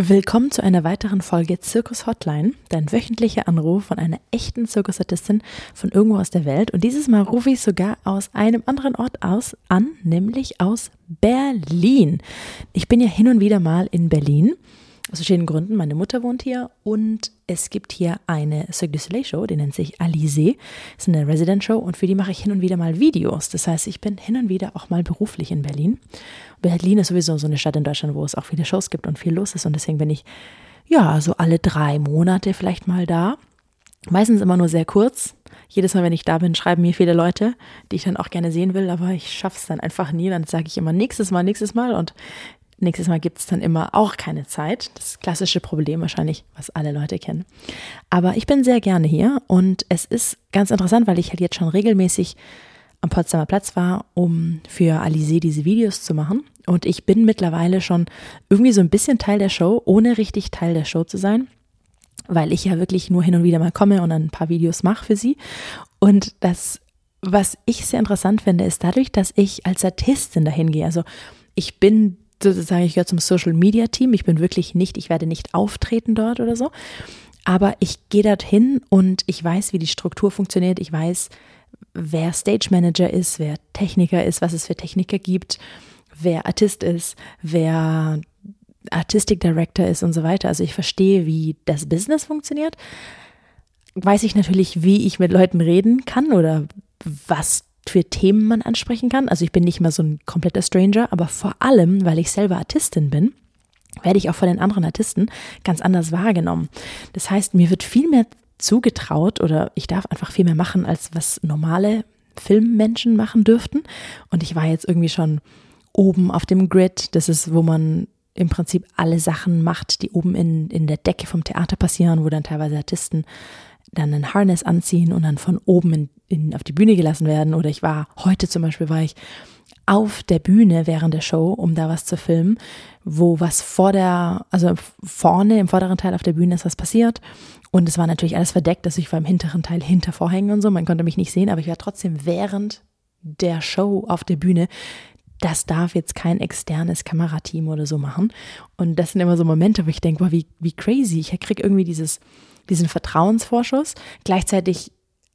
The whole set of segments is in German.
Willkommen zu einer weiteren Folge Zirkus Hotline, dein wöchentlicher Anruf von einer echten Zirkusartistin von irgendwo aus der Welt. Und dieses Mal rufe ich sogar aus einem anderen Ort an, nämlich aus Berlin. Ich bin ja hin und wieder mal in Berlin, aus verschiedenen Gründen. Meine Mutter wohnt hier und es gibt hier eine Cirque du Soleil Show, die nennt sich Alizé. Das ist eine Resident Show und für die mache ich hin und wieder mal Videos. Das heißt, ich bin hin und wieder auch mal beruflich in Berlin. Berlin ist sowieso so eine Stadt in Deutschland, wo es auch viele Shows gibt und viel los ist und deswegen bin ich so alle 3 Monate vielleicht mal da. Meistens immer nur sehr kurz. Jedes Mal, wenn ich da bin, schreiben mir viele Leute, die ich dann auch gerne sehen will, aber ich schaffe es dann einfach nie. Dann sage ich immer nächstes Mal und nächstes Mal gibt es dann immer auch keine Zeit. Das klassische Problem wahrscheinlich, was alle Leute kennen. Aber ich bin sehr gerne hier und es ist ganz interessant, weil ich halt jetzt schon regelmäßig am Potsdamer Platz war, um für Alizé diese Videos zu machen. Und ich bin mittlerweile schon irgendwie so ein bisschen Teil der Show, ohne richtig Teil der Show zu sein, weil ich ja wirklich nur hin und wieder mal komme und dann ein paar Videos mache für sie. Und das, was ich sehr interessant finde, ist dadurch, dass ich als Artistin dahin gehe. Also ich bin sozusagen, ich gehöre zum Social Media Team. Ich werde nicht auftreten dort oder so. Aber ich gehe dorthin und ich weiß, wie die Struktur funktioniert. Ich weiß, wer Stage Manager ist, wer Techniker ist, was es für Techniker gibt, wer Artist ist, wer Artistic Director ist und so weiter. Also ich verstehe, wie das Business funktioniert. Weiß ich natürlich, wie ich mit Leuten reden kann oder was für Themen man ansprechen kann. Also ich bin nicht mal so ein kompletter Stranger, aber vor allem, weil ich selber Artistin bin, werde ich auch von den anderen Artisten ganz anders wahrgenommen. Das heißt, mir wird viel mehr zugetraut oder ich darf einfach viel mehr machen, als was normale Filmmenschen machen dürften. Und ich war jetzt irgendwie schon oben auf dem Grid. Das ist, wo man im Prinzip alle Sachen macht, die oben in der Decke vom Theater passieren, wo dann teilweise Artisten dann ein Harness anziehen und dann von oben auf die Bühne gelassen werden. Oder heute zum Beispiel war ich auf der Bühne während der Show, um da was zu filmen, wo was vorne im vorderen Teil auf der Bühne ist was passiert. Und es war natürlich alles verdeckt, also ich war im hinteren Teil hinter Vorhängen und so, man konnte mich nicht sehen, aber ich war trotzdem während der Show auf der Bühne. Das darf jetzt kein externes Kamerateam oder so machen. Und das sind immer so Momente, wo ich denke, wie crazy. Ich kriege irgendwie diesen Vertrauensvorschuss. Gleichzeitig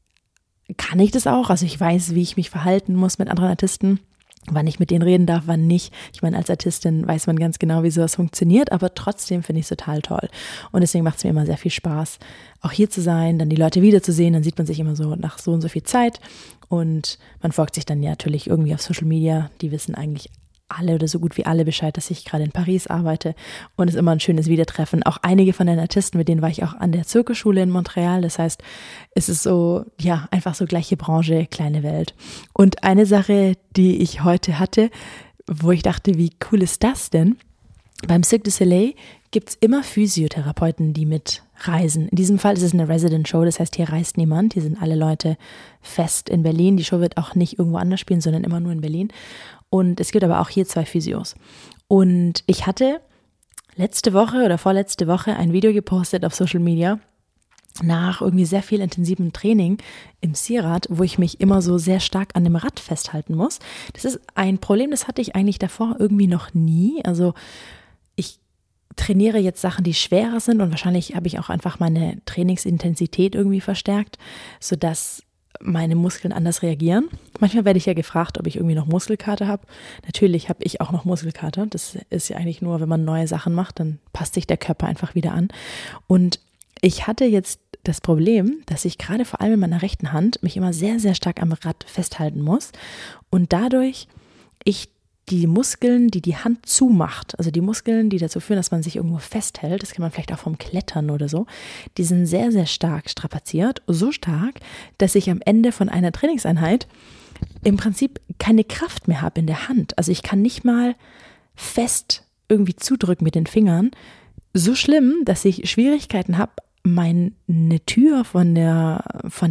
kann ich das auch. Also ich weiß, wie ich mich verhalten muss mit anderen Artisten, wann ich mit denen reden darf, wann nicht. Ich meine, als Artistin weiß man ganz genau, wie sowas funktioniert, aber trotzdem finde ich es total toll. Und deswegen macht es mir immer sehr viel Spaß, auch hier zu sein, dann die Leute wiederzusehen. Dann sieht man sich immer so nach so und so viel Zeit und man folgt sich dann ja natürlich irgendwie auf Social Media. Die wissen eigentlich alle oder so gut wie alle Bescheid, dass ich gerade in Paris arbeite und es ist immer ein schönes Wiedertreffen. Auch einige von den Artisten, mit denen war ich auch an der Zirkusschule in Montreal. Das heißt, es ist so, einfach so gleiche Branche, kleine Welt. Und eine Sache, die ich heute hatte, wo ich dachte, wie cool ist das denn? Beim Cirque du Soleil gibt es immer Physiotherapeuten, die mitreisen. In diesem Fall ist es eine Resident Show, das heißt, hier reist niemand. Hier sind alle Leute fest in Berlin. Die Show wird auch nicht irgendwo anders spielen, sondern immer nur in Berlin. Und es gibt aber auch hier 2 Physios. Und ich hatte letzte Woche oder vorletzte Woche ein Video gepostet auf Social Media nach irgendwie sehr viel intensivem Training im Zierrad, wo ich mich immer so sehr stark an dem Rad festhalten muss. Das ist ein Problem, das hatte ich eigentlich davor irgendwie noch nie. Also ich trainiere jetzt Sachen, die schwerer sind und wahrscheinlich habe ich auch einfach meine Trainingsintensität irgendwie verstärkt, sodass meine Muskeln anders reagieren. Manchmal werde ich ja gefragt, ob ich irgendwie noch Muskelkater habe. Natürlich habe ich auch noch Muskelkater. Das ist ja eigentlich nur, wenn man neue Sachen macht, dann passt sich der Körper einfach wieder an. Und ich hatte jetzt das Problem, dass ich gerade vor allem in meiner rechten Hand mich immer sehr, sehr stark am Rad festhalten muss und dadurch ich die Muskeln, die Hand zumacht, also die Muskeln, die dazu führen, dass man sich irgendwo festhält, das kann man vielleicht auch vom Klettern oder so, die sind sehr, sehr stark strapaziert, so stark, dass ich am Ende von einer Trainingseinheit im Prinzip keine Kraft mehr habe in der Hand. Also ich kann nicht mal fest irgendwie zudrücken mit den Fingern. So schlimm, dass ich Schwierigkeiten habe, meine Tür von der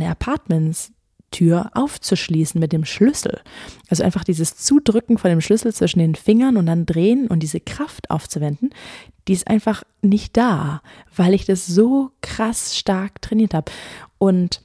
Apartmentstür aufzuschließen mit dem Schlüssel. Also einfach dieses Zudrücken von dem Schlüssel zwischen den Fingern und dann drehen und diese Kraft aufzuwenden, die ist einfach nicht da, weil ich das so krass stark trainiert habe. Und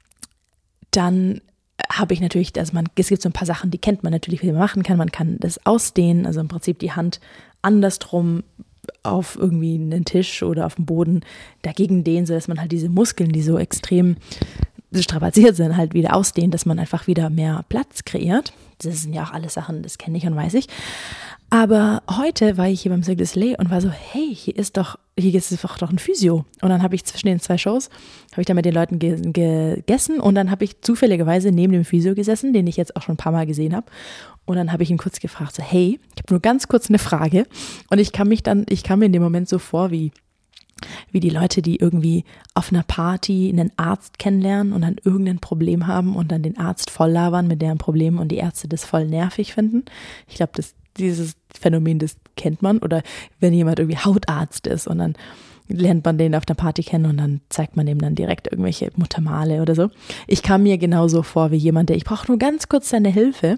dann habe ich natürlich, es gibt so ein paar Sachen, die kennt man natürlich, wie man machen kann. Man kann das ausdehnen, also im Prinzip die Hand andersrum auf irgendwie einen Tisch oder auf dem Boden dagegen dehnen, sodass man halt diese Muskeln, die so extrem strapaziert sind, halt wieder ausdehnt, dass man einfach wieder mehr Platz kreiert. Das sind ja auch alles Sachen, das kenne ich und weiß ich. Aber heute war ich hier beim Cirque du Soleil und war so, hey, hier ist doch ein Physio. Und dann habe ich zwischen den 2 Shows, habe ich da mit den Leuten gegessen und dann habe ich zufälligerweise neben dem Physio gesessen, den ich jetzt auch schon ein paar Mal gesehen habe. Und dann habe ich ihn kurz gefragt, so, hey, ich habe nur ganz kurz eine Frage. Und ich kam mir in dem Moment so vor, wie die Leute, die irgendwie auf einer Party einen Arzt kennenlernen und dann irgendein Problem haben und dann den Arzt voll labern mit deren Problemen und die Ärzte das voll nervig finden. Ich glaube, dieses Phänomen, das kennt man. Oder wenn jemand irgendwie Hautarzt ist und dann lernt man den auf der Party kennen und dann zeigt man dem dann direkt irgendwelche Muttermale oder so. Ich kam mir genauso vor wie jemand, ich brauche nur ganz kurz deine Hilfe.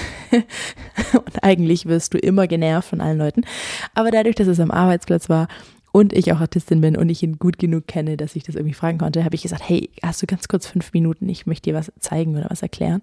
Und eigentlich wirst du immer genervt von allen Leuten. Aber dadurch, dass es am Arbeitsplatz war und ich auch Artistin bin und ich ihn gut genug kenne, dass ich das irgendwie fragen konnte, habe ich gesagt, hey, hast du ganz kurz 5 Minuten, ich möchte dir was zeigen oder was erklären.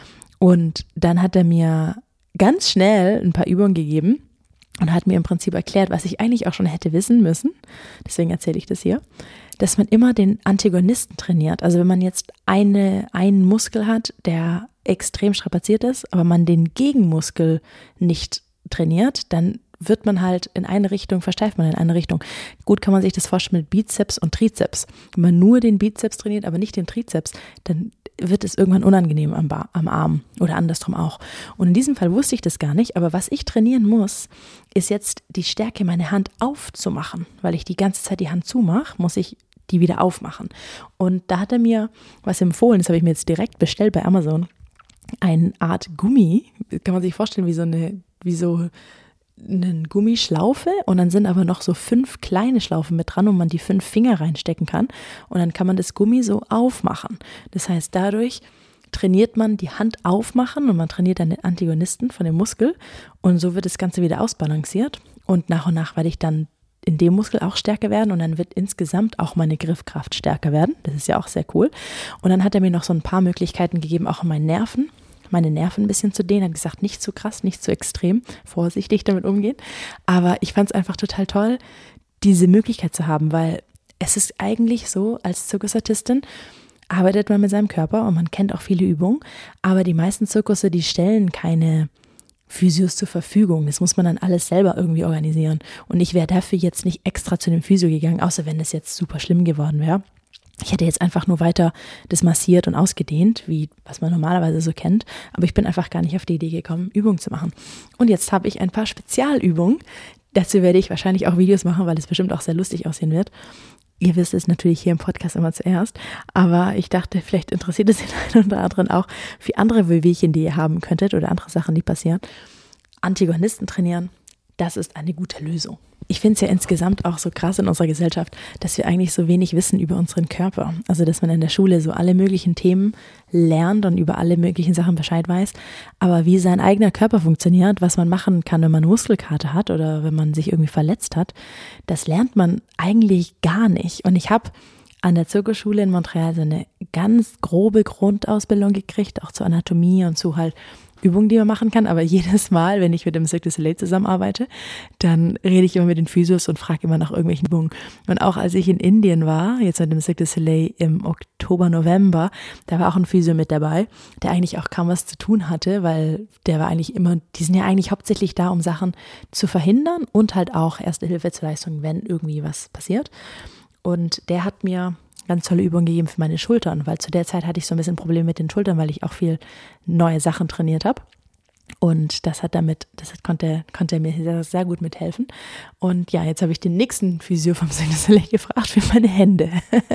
Und dann hat er mir ganz schnell ein paar Übungen gegeben und hat mir im Prinzip erklärt, was ich eigentlich auch schon hätte wissen müssen, deswegen erzähle ich das hier, dass man immer den Antagonisten trainiert. Also wenn man jetzt einen Muskel hat, der extrem strapaziert ist, aber man den Gegenmuskel nicht trainiert, dann wird man halt in eine Richtung, versteift man in eine Richtung. Gut kann man sich das vorstellen mit Bizeps und Trizeps. Wenn man nur den Bizeps trainiert, aber nicht den Trizeps, dann wird es irgendwann unangenehm am Arm oder andersrum auch. Und in diesem Fall wusste ich das gar nicht, aber was ich trainieren muss, ist jetzt die Stärke, meine Hand aufzumachen. Weil ich die ganze Zeit die Hand zumache, muss ich die wieder aufmachen. Und da hat er mir was empfohlen, das habe ich mir jetzt direkt bestellt bei Amazon, eine Art Gummi, kann man sich vorstellen, wie so eine Gummischlaufe und dann sind aber noch so 5 kleine Schlaufen mit dran, wo man die 5 Finger reinstecken kann und dann kann man das Gummi so aufmachen. Das heißt, dadurch trainiert man die Hand aufmachen und man trainiert dann den Antagonisten von dem Muskel und so wird das Ganze wieder ausbalanciert und nach und nach werde ich dann in dem Muskel auch stärker werden und dann wird insgesamt auch meine Griffkraft stärker werden. Das ist ja auch sehr cool. Und dann hat er mir noch so ein paar Möglichkeiten gegeben, auch in meine Nerven ein bisschen zu dehnen, hat gesagt, nicht zu krass, nicht zu extrem, vorsichtig damit umgehen. Aber ich fand es einfach total toll, diese Möglichkeit zu haben, weil es ist eigentlich so, als Zirkusartistin arbeitet man mit seinem Körper und man kennt auch viele Übungen, aber die meisten Zirkusse, die stellen keine Physios zur Verfügung. Das muss man dann alles selber irgendwie organisieren. Und ich wäre dafür jetzt nicht extra zu dem Physio gegangen, außer wenn das jetzt super schlimm geworden wäre. Ich hätte jetzt einfach nur weiter das massiert und ausgedehnt, wie was man normalerweise so kennt. Aber ich bin einfach gar nicht auf die Idee gekommen, Übungen zu machen. Und jetzt habe ich ein paar Spezialübungen. Dazu werde ich wahrscheinlich auch Videos machen, weil es bestimmt auch sehr lustig aussehen wird. Ihr wisst es natürlich hier im Podcast immer zuerst. Aber ich dachte, vielleicht interessiert es den einen oder anderen auch für andere Wehwehchen, die ihr haben könntet oder andere Sachen, die passieren. Antagonisten trainieren, das ist eine gute Lösung. Ich finde es ja insgesamt auch so krass in unserer Gesellschaft, dass wir eigentlich so wenig wissen über unseren Körper. Also, dass man in der Schule so alle möglichen Themen lernt und über alle möglichen Sachen Bescheid weiß. Aber wie sein eigener Körper funktioniert, was man machen kann, wenn man Muskelkater hat oder wenn man sich irgendwie verletzt hat, das lernt man eigentlich gar nicht. Und ich habe an der Zirkusschule in Montreal so eine ganz grobe Grundausbildung gekriegt, auch zur Anatomie und zu halt Übungen, die man machen kann, aber jedes Mal, wenn ich mit dem Cirque du Soleil zusammenarbeite, dann rede ich immer mit den Physios und frage immer nach irgendwelchen Übungen. Und auch als ich in Indien war, jetzt mit dem Cirque du Soleil im Oktober, November, da war auch ein Physio mit dabei, der eigentlich auch kaum was zu tun hatte, weil der war eigentlich immer, die sind ja eigentlich hauptsächlich da, um Sachen zu verhindern und halt auch Erste Hilfe zu leisten, wenn irgendwie was passiert. Und der hat mir ganz tolle Übungen gegeben für meine Schultern, weil zu der Zeit hatte ich so ein bisschen Probleme mit den Schultern, weil ich auch viel neue Sachen trainiert habe. Und konnte er mir sehr, sehr gut mithelfen. Und ja, jetzt habe ich den nächsten Physio vom Cirque du Soleil gefragt für meine Hände.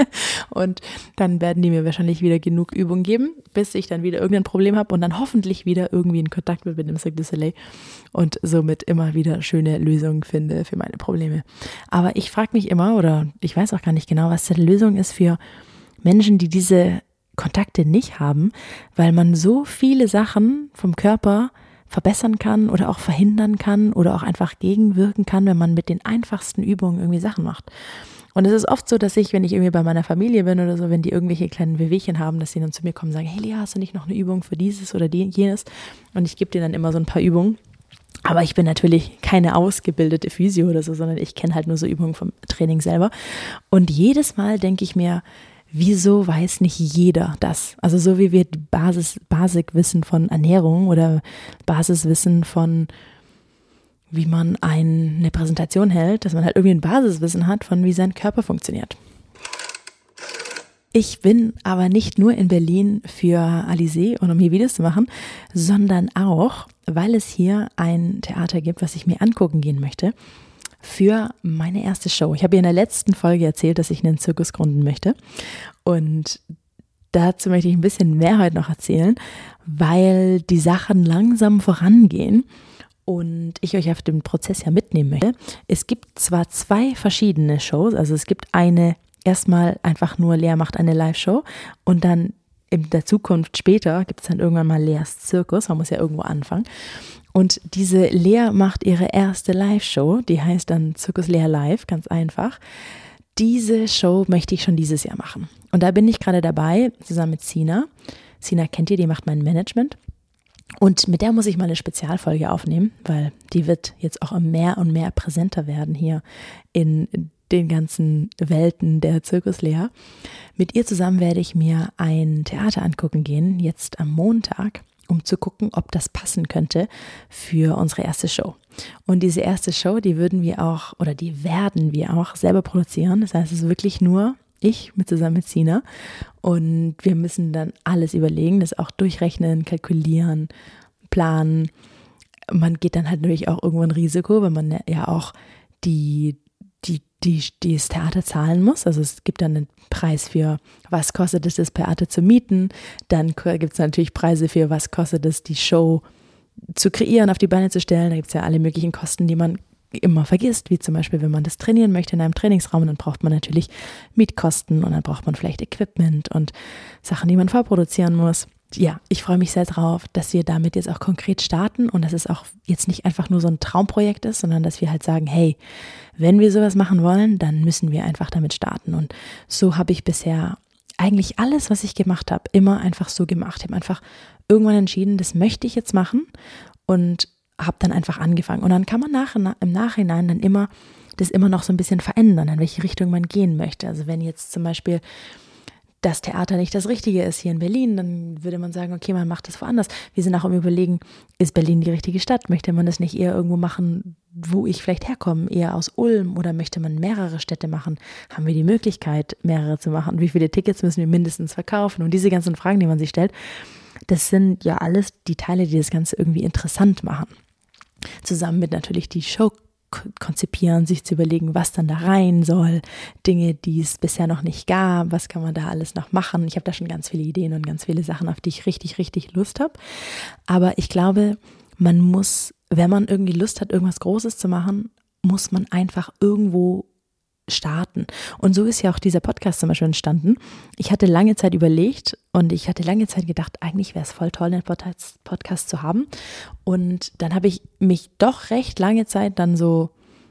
Und dann werden die mir wahrscheinlich wieder genug Übungen geben, bis ich dann wieder irgendein Problem habe und dann hoffentlich wieder irgendwie in Kontakt bin mit dem Cirque du Soleil und somit immer wieder schöne Lösungen finde für meine Probleme. Aber ich frage mich immer, oder ich weiß auch gar nicht genau, was die Lösung ist für Menschen, die diese Kontakte nicht haben, weil man so viele Sachen vom Körper verbessern kann oder auch verhindern kann oder auch einfach gegenwirken kann, wenn man mit den einfachsten Übungen irgendwie Sachen macht. Und es ist oft so, dass ich, wenn ich irgendwie bei meiner Familie bin oder so, wenn die irgendwelche kleinen Wehwehchen haben, dass sie dann zu mir kommen und sagen, hey Lea, hast du nicht noch eine Übung für dieses oder jenes? Und ich gebe denen dann immer so ein paar Übungen. Aber ich bin natürlich keine ausgebildete Physio oder so, sondern ich kenne halt nur so Übungen vom Training selber. Und jedes Mal denke ich mir, wieso weiß nicht jeder das? Also so wie wir die Basiswissen von Ernährung oder Basiswissen von, wie man eine Präsentation hält, dass man halt irgendwie ein Basiswissen hat von, wie sein Körper funktioniert. Ich bin aber nicht nur in Berlin für Alizé und um hier Videos zu machen, sondern auch, weil es hier ein Theater gibt, was ich mir angucken gehen möchte, für meine erste Show. Ich habe ja in der letzten Folge erzählt, dass ich einen Zirkus gründen möchte und dazu möchte ich ein bisschen mehr heute noch erzählen, weil die Sachen langsam vorangehen und ich euch auf den Prozess ja mitnehmen möchte. Es gibt zwar 2 verschiedene Shows, also es gibt eine erstmal einfach nur Lea macht eine Live-Show und dann in der Zukunft später gibt es dann irgendwann mal Leas Zirkus, man muss ja irgendwo anfangen. Und diese Lea macht ihre erste Live-Show, die heißt dann Zirkus Lea Live, ganz einfach. Diese Show möchte ich schon dieses Jahr machen. Und da bin ich gerade dabei, zusammen mit Sina. Sina kennt ihr, die macht mein Management. Und mit der muss ich mal eine Spezialfolge aufnehmen, weil die wird jetzt auch mehr und mehr präsenter werden hier in den ganzen Welten der Zirkus Lea. Mit ihr zusammen werde ich mir ein Theater angucken gehen, jetzt am Montag, um zu gucken, ob das passen könnte für unsere erste Show. Und diese erste Show, die werden wir auch selber produzieren. Das heißt, es ist wirklich nur ich zusammen mit Sina. Und wir müssen dann alles überlegen, das auch durchrechnen, kalkulieren, planen. Man geht dann halt natürlich auch irgendwo ein Risiko, weil man ja auch das Theater zahlen muss. Also es gibt dann einen Preis für, was kostet es, das Theater zu mieten. Dann gibt es natürlich Preise für, was kostet es, die Show zu kreieren, auf die Beine zu stellen. Da gibt es ja alle möglichen Kosten, die man immer vergisst, wie zum Beispiel, wenn man das trainieren möchte in einem Trainingsraum, dann braucht man natürlich Mietkosten und dann braucht man vielleicht Equipment und Sachen, die man vorproduzieren muss. Ja, ich freue mich sehr drauf, dass wir damit jetzt auch konkret starten und dass es auch jetzt nicht einfach nur so ein Traumprojekt ist, sondern dass wir halt sagen, hey, wenn wir sowas machen wollen, dann müssen wir einfach damit starten. Und so habe ich bisher eigentlich alles, was ich gemacht habe, immer einfach so gemacht. Ich habe einfach irgendwann entschieden, das möchte ich jetzt machen und habe dann einfach angefangen. Und dann kann man im Nachhinein dann immer noch so ein bisschen verändern, in welche Richtung man gehen möchte. Also wenn jetzt zum Beispiel das Theater nicht das Richtige ist hier in Berlin, dann würde man sagen, okay, man macht das woanders. Wir sind auch am Überlegen, ist Berlin die richtige Stadt? Möchte man das nicht eher irgendwo machen, wo ich vielleicht herkomme, eher aus Ulm, oder möchte man mehrere Städte machen? Haben wir die Möglichkeit, mehrere zu machen? Wie viele Tickets müssen wir mindestens verkaufen? Und diese ganzen Fragen, die man sich stellt, das sind ja alles die Teile, die das Ganze irgendwie interessant machen. Zusammen mit natürlich die Show konzipieren, sich zu überlegen, was dann da rein soll, Dinge, die es bisher noch nicht gab, was kann man da alles noch machen. Ich habe da schon ganz viele Ideen und ganz viele Sachen, auf die ich richtig, richtig Lust habe. Aber ich glaube, man muss, wenn man irgendwie Lust hat, irgendwas Großes zu machen, muss man einfach irgendwo starten. Und so ist ja auch dieser Podcast zum Beispiel entstanden. Ich hatte lange Zeit überlegt und ich hatte lange Zeit gedacht, eigentlich wäre es voll toll, einen Podcast zu haben. Und dann habe ich mich doch recht lange Zeit dann so,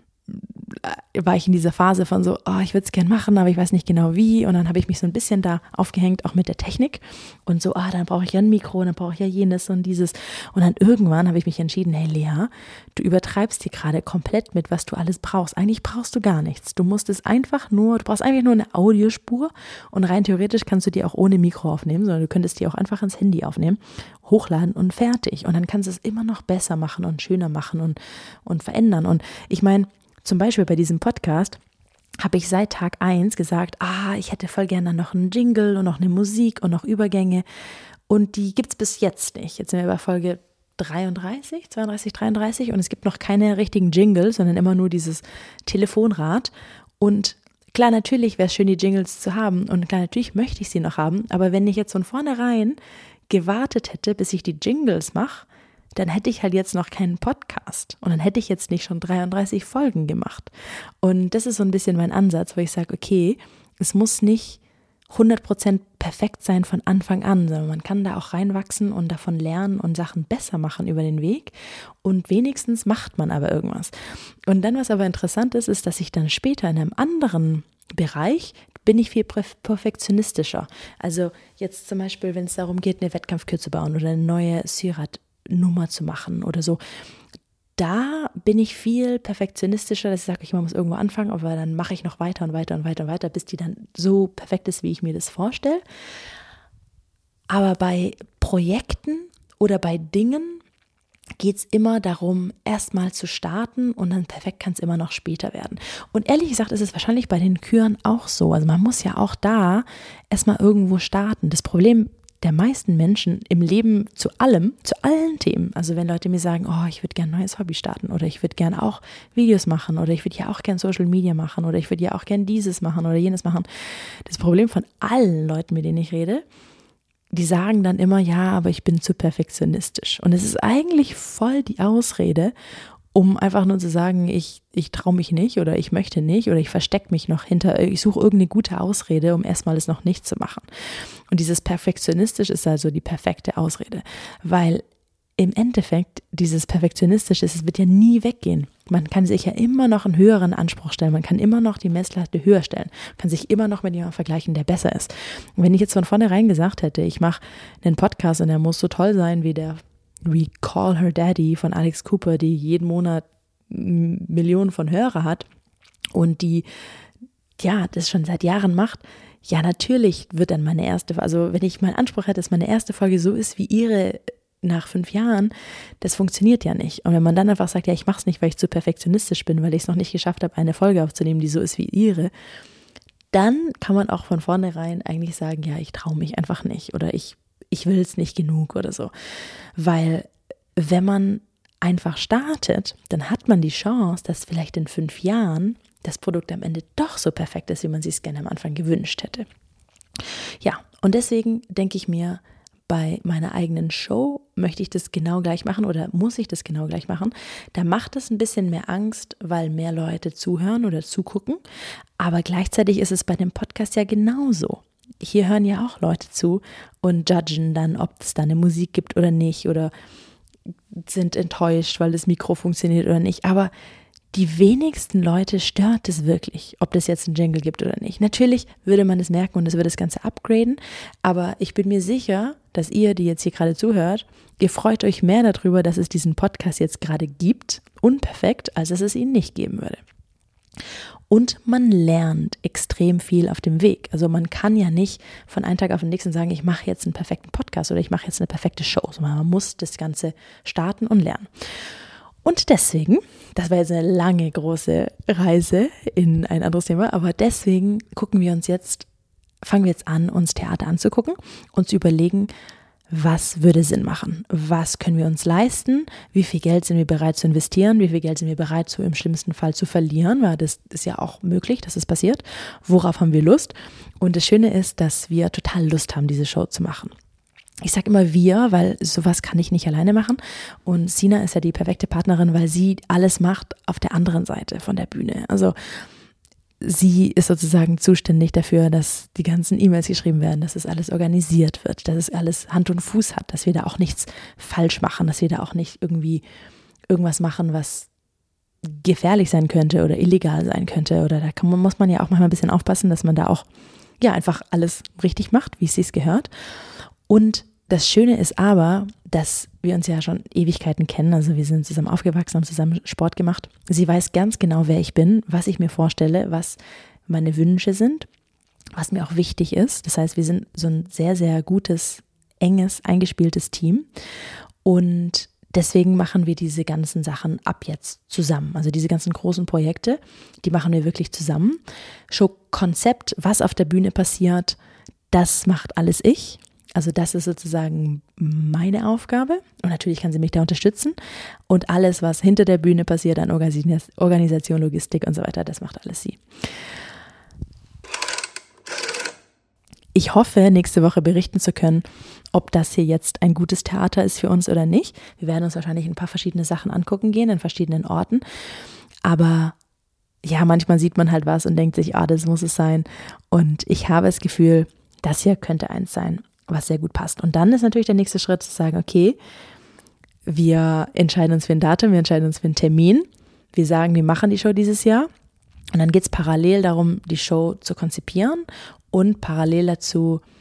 war ich in dieser Phase von so, oh, ich würde es gern machen, aber ich weiß nicht genau wie. Und dann habe ich mich so ein bisschen da aufgehängt, auch mit der Technik. Und so, dann brauche ich ja ein Mikro, dann brauche ich ja jenes und dieses. Und dann irgendwann habe ich mich entschieden, hey Lea, du übertreibst hier gerade komplett mit, was du alles brauchst. Eigentlich brauchst du gar nichts. Du brauchst einfach nur eine Audiospur und rein theoretisch kannst du die auch ohne Mikro aufnehmen, sondern du könntest die auch einfach ins Handy aufnehmen, hochladen und fertig. Und dann kannst du es immer noch besser machen und schöner machen und verändern. Und ich meine, zum Beispiel bei diesem Podcast habe ich seit Tag 1 gesagt, ich hätte voll gerne noch einen Jingle und noch eine Musik und noch Übergänge. Und die gibt es bis jetzt nicht. Jetzt sind wir bei Folge 32, 32, 33 und es gibt noch keine richtigen Jingles, sondern immer nur dieses Telefonrad. Und klar, natürlich wäre es schön, die Jingles zu haben und klar, natürlich möchte ich sie noch haben, aber wenn ich jetzt von vornherein gewartet hätte, bis ich die Jingles mache, dann hätte ich halt jetzt noch keinen Podcast und dann hätte ich jetzt nicht schon 33 Folgen gemacht. Und das ist so ein bisschen mein Ansatz, wo ich sage, okay, es muss nicht 100% perfekt sein von Anfang an, sondern man kann da auch reinwachsen und davon lernen und Sachen besser machen über den Weg und wenigstens macht man aber irgendwas. Und dann, was aber interessant ist, ist, dass ich dann später in einem anderen Bereich bin ich viel perfektionistischer. Also jetzt zum Beispiel, wenn es darum geht, eine Wettkampfkür zu bauen oder eine neue Syrad Nummer zu machen oder so, da bin ich viel perfektionistischer, dass ich sage, ich muss irgendwo anfangen, aber dann mache ich noch weiter und weiter und weiter und weiter, bis die dann so perfekt ist, wie ich mir das vorstelle. Aber bei Projekten oder bei Dingen geht es immer darum, erstmal zu starten und dann perfekt kann es immer noch später werden. Und ehrlich gesagt ist es wahrscheinlich bei den Küren auch so. Also man muss ja auch da erstmal irgendwo starten. Das Problem der meisten Menschen im Leben zu allen Themen, also wenn Leute mir sagen, oh, ich würde gerne ein neues Hobby starten oder ich würde gerne auch Videos machen oder ich würde ja auch gerne Social Media machen oder ich würde ja auch gerne dieses machen oder jenes machen. Das Problem von allen Leuten, mit denen ich rede, die sagen dann immer, ja, aber ich bin zu perfektionistisch. Und es ist eigentlich voll die Ausrede, um einfach nur zu sagen, ich traue mich nicht oder ich möchte nicht oder ich verstecke mich noch ich suche irgendeine gute Ausrede, um erstmal es noch nicht zu machen. Und dieses perfektionistisch ist also die perfekte Ausrede, weil im Endeffekt dieses Perfektionistische, es wird ja nie weggehen. Man kann sich ja immer noch einen höheren Anspruch stellen, man kann immer noch die Messlatte höher stellen, man kann sich immer noch mit jemandem vergleichen, der besser ist. Und wenn ich jetzt von vornherein gesagt hätte, ich mache einen Podcast und der muss so toll sein wie der We Call Her Daddy von Alex Cooper, die jeden Monat Millionen von Hörer hat und die ja das schon seit Jahren macht, ja natürlich wird dann meine erste, also wenn ich meinen Anspruch hätte, dass meine erste Folge so ist wie ihre nach 5 Jahren, das funktioniert ja nicht. Und wenn man dann einfach sagt, ja, ich mache es nicht, weil ich zu perfektionistisch bin, weil ich es noch nicht geschafft habe, eine Folge aufzunehmen, die so ist wie ihre, dann kann man auch von vornherein eigentlich sagen, ja, ich traue mich einfach nicht oder ich will es nicht genug oder so. Weil wenn man einfach startet, dann hat man die Chance, dass vielleicht in 5 Jahren das Produkt am Ende doch so perfekt ist, wie man sich es gerne am Anfang gewünscht hätte. Ja, und deswegen denke ich mir, bei meiner eigenen Show möchte ich das genau gleich machen oder muss ich das genau gleich machen. Da macht es ein bisschen mehr Angst, weil mehr Leute zuhören oder zugucken. Aber gleichzeitig ist es bei dem Podcast ja genauso. Hier hören ja auch Leute zu und judgen dann, ob es da eine Musik gibt oder nicht oder sind enttäuscht, weil das Mikro funktioniert oder nicht. Aber die wenigsten Leute stört es wirklich, ob das jetzt einen Jingle gibt oder nicht. Natürlich würde man es merken und es würde das Ganze upgraden, aber ich bin mir sicher, dass ihr, die jetzt hier gerade zuhört, ihr freut euch mehr darüber, dass es diesen Podcast jetzt gerade gibt, unperfekt, als dass es ihn nicht geben würde. Und man lernt extrem viel auf dem Weg. Also man kann ja nicht von einem Tag auf den nächsten sagen, ich mache jetzt einen perfekten Podcast oder ich mache jetzt eine perfekte Show, sondern man muss das Ganze starten und lernen. Und deswegen, das war jetzt eine lange, große Reise in ein anderes Thema, aber deswegen fangen wir jetzt an, uns Theater anzugucken und zu überlegen, was würde Sinn machen? Was können wir uns leisten? Wie viel Geld sind wir bereit zu investieren? Wie viel Geld sind wir bereit zu im schlimmsten Fall zu verlieren? Weil das ist ja auch möglich, dass es passiert. Worauf haben wir Lust? Und das Schöne ist, dass wir total Lust haben, diese Show zu machen. Ich sage immer wir, weil sowas kann ich nicht alleine machen. Und Sina ist ja die perfekte Partnerin, weil sie alles macht auf der anderen Seite von der Bühne. Also sie ist sozusagen zuständig dafür, dass die ganzen E-Mails geschrieben werden, dass es alles organisiert wird, dass es alles Hand und Fuß hat, dass wir da auch nichts falsch machen, dass wir da auch nicht irgendwie irgendwas machen, was gefährlich sein könnte oder illegal sein könnte. Oder muss man ja auch manchmal ein bisschen aufpassen, dass man da auch ja einfach alles richtig macht, wie es sich gehört. Und das Schöne ist aber, dass wir uns ja schon Ewigkeiten kennen, also wir sind zusammen aufgewachsen, haben zusammen Sport gemacht. Sie weiß ganz genau, wer ich bin, was ich mir vorstelle, was meine Wünsche sind, was mir auch wichtig ist. Das heißt, wir sind so ein sehr, sehr gutes, enges, eingespieltes Team und deswegen machen wir diese ganzen Sachen ab jetzt zusammen. Also diese ganzen großen Projekte, die machen wir wirklich zusammen. Showkonzept, was auf der Bühne passiert, das macht alles ich. Also das ist sozusagen meine Aufgabe und natürlich kann sie mich da unterstützen und alles, was hinter der Bühne passiert an Organisation, Logistik und so weiter, das macht alles sie. Ich hoffe, nächste Woche berichten zu können, ob das hier jetzt ein gutes Theater ist für uns oder nicht. Wir werden uns wahrscheinlich ein paar verschiedene Sachen angucken gehen, in verschiedenen Orten, aber ja, manchmal sieht man halt was und denkt sich, das muss es sein und ich habe das Gefühl, das hier könnte eins sein, was sehr gut passt. Und dann ist natürlich der nächste Schritt zu sagen, okay, wir entscheiden uns für ein Datum, wir entscheiden uns für einen Termin. Wir sagen, wir machen die Show dieses Jahr. Und dann geht es parallel darum, die Show zu konzipieren und parallel dazu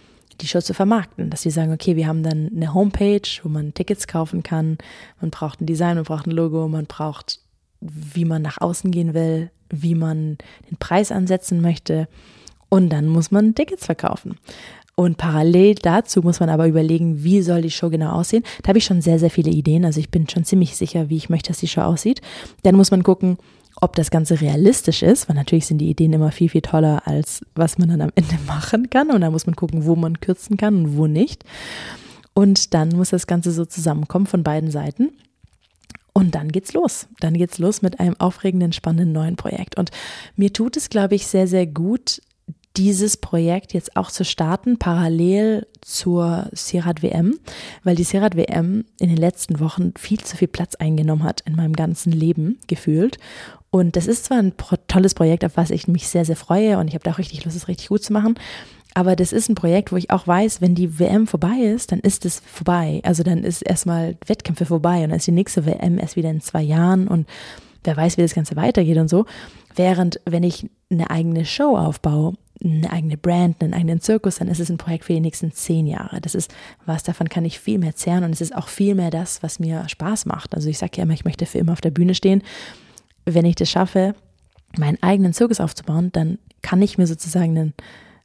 die Show zu vermarkten, dass wir sagen, okay, wir haben dann eine Homepage, wo man Tickets kaufen kann, man braucht ein Design, man braucht ein Logo, man braucht, wie man nach außen gehen will, wie man den Preis ansetzen möchte und dann muss man Tickets verkaufen. Und parallel dazu muss man aber überlegen, wie soll die Show genau aussehen. Da habe ich schon sehr, sehr viele Ideen, also ich bin schon ziemlich sicher, wie ich möchte, dass die Show aussieht. Dann muss man gucken, ob das Ganze realistisch ist, weil natürlich sind die Ideen immer viel, viel toller, als was man dann am Ende machen kann. Und dann muss man gucken, wo man kürzen kann und wo nicht. Und dann muss das Ganze so zusammenkommen von beiden Seiten. Und dann geht's los. Dann geht's los mit einem aufregenden, spannenden neuen Projekt. Und mir tut es, glaube ich, sehr, sehr gut, dieses Projekt jetzt auch zu starten, parallel zur Sierrad WM, weil die Sierrad WM in den letzten Wochen viel zu viel Platz eingenommen hat in meinem ganzen Leben gefühlt. Und das ist zwar ein tolles Projekt, auf was ich mich sehr, sehr freue und ich habe da auch richtig Lust, es richtig gut zu machen, aber das ist ein Projekt, wo ich auch weiß, wenn die WM vorbei ist, dann ist es vorbei. Also dann ist erstmal Wettkämpfe vorbei und dann ist die nächste WM erst wieder in 2 Jahren und wer weiß, wie das Ganze weitergeht und so. Während, wenn ich eine eigene Show aufbaue, eine eigene Brand, einen eigenen Zirkus, dann ist es ein Projekt für die nächsten 10 Jahre. Das ist was, davon kann ich viel mehr zehren und es ist auch viel mehr das, was mir Spaß macht. Also ich sage ja immer, ich möchte für immer auf der Bühne stehen. Wenn ich das schaffe, meinen eigenen Zirkus aufzubauen, dann kann ich mir sozusagen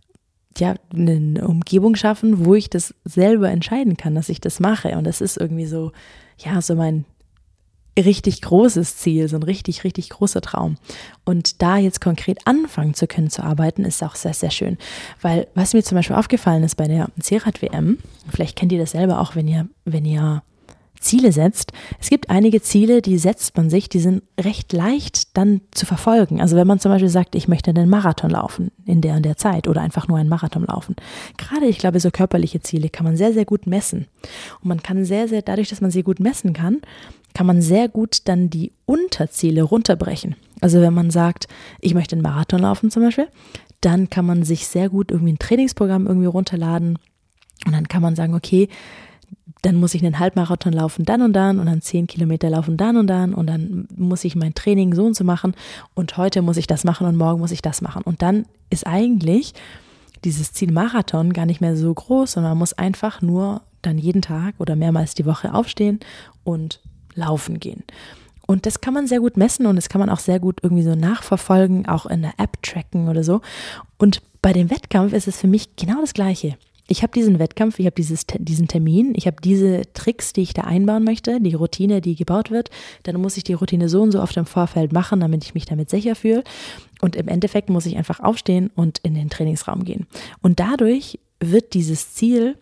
eine Umgebung schaffen, wo ich das selber entscheiden kann, dass ich das mache. Und das ist irgendwie so, so mein richtig großes Ziel, so ein richtig, richtig großer Traum. Und da jetzt konkret anfangen zu können zu arbeiten, ist auch sehr, sehr schön. Weil was mir zum Beispiel aufgefallen ist bei der Sierrad WM, vielleicht kennt ihr das selber auch, wenn ihr Ziele setzt. Es gibt einige Ziele, die setzt man sich, die sind recht leicht dann zu verfolgen. Also wenn man zum Beispiel sagt, ich möchte einen Marathon laufen in der und der Zeit oder einfach nur einen Marathon laufen. Gerade, ich glaube, so körperliche Ziele kann man sehr, sehr gut messen. Und man kann sehr, sehr, dadurch, dass man sie gut messen kann man sehr gut dann die Unterziele runterbrechen. Also wenn man sagt, ich möchte einen Marathon laufen zum Beispiel, dann kann man sich sehr gut irgendwie ein Trainingsprogramm irgendwie runterladen und dann kann man sagen, okay, dann muss ich einen Halbmarathon laufen dann und dann 10 Kilometer laufen dann und dann muss ich mein Training so und so machen und heute muss ich das machen und morgen muss ich das machen. Und dann ist eigentlich dieses Ziel Marathon gar nicht mehr so groß, sondern man muss einfach nur dann jeden Tag oder mehrmals die Woche aufstehen und laufen gehen. Und das kann man sehr gut messen und das kann man auch sehr gut irgendwie so nachverfolgen, auch in der App tracken oder so. Und bei dem Wettkampf ist es für mich genau das Gleiche. Ich habe diesen Wettkampf, ich habe diesen Termin, ich habe diese Tricks, die ich da einbauen möchte, die Routine, die gebaut wird. Dann muss ich die Routine so und so oft im Vorfeld machen, damit ich mich damit sicher fühle. Und im Endeffekt muss ich einfach aufstehen und in den Trainingsraum gehen. Und dadurch wird dieses Ziel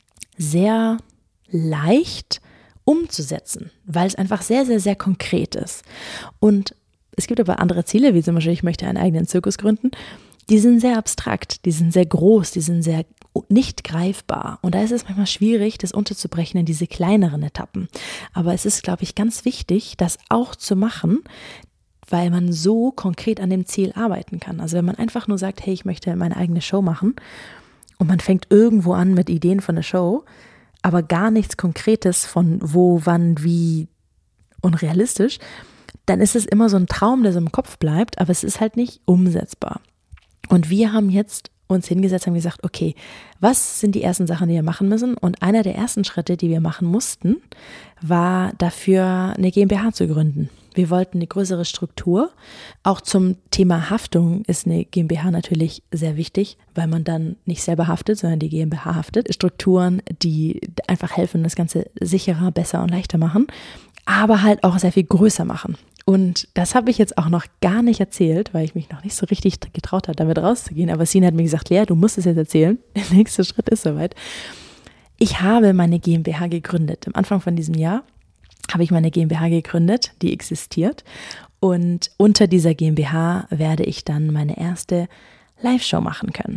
sehr leicht umzusetzen, weil es einfach sehr, sehr, sehr konkret ist. Und es gibt aber andere Ziele, wie zum Beispiel, ich möchte einen eigenen Zirkus gründen, die sind sehr abstrakt, die sind sehr groß, die sind sehr nicht greifbar. Und da ist es manchmal schwierig, das unterzubrechen in diese kleineren Etappen. Aber es ist, glaube ich, ganz wichtig, das auch zu machen, weil man so konkret an dem Ziel arbeiten kann. Also wenn man einfach nur sagt, hey, ich möchte meine eigene Show machen und man fängt irgendwo an mit Ideen von der Show, aber gar nichts Konkretes von wo, wann, wie und realistisch, dann ist es immer so ein Traum, der so im Kopf bleibt, aber es ist halt nicht umsetzbar. Und wir haben jetzt uns hingesetzt und haben gesagt, okay, was sind die ersten Sachen, die wir machen müssen? Und einer der ersten Schritte, die wir machen mussten, war dafür eine GmbH zu gründen. Wir wollten eine größere Struktur. Auch zum Thema Haftung ist eine GmbH natürlich sehr wichtig, weil man dann nicht selber haftet, sondern die GmbH haftet. Strukturen, die einfach helfen, das Ganze sicherer, besser und leichter machen, aber halt auch sehr viel größer machen. Und das habe ich jetzt auch noch gar nicht erzählt, weil ich mich noch nicht so richtig getraut habe, damit rauszugehen. Aber Sina hat mir gesagt, Lea, du musst es jetzt erzählen. Der nächste Schritt ist soweit. Ich habe meine GmbH gegründet. Am Anfang von diesem Jahr habe ich meine GmbH gegründet, die existiert. Und unter dieser GmbH werde ich dann meine erste Live-Show machen können.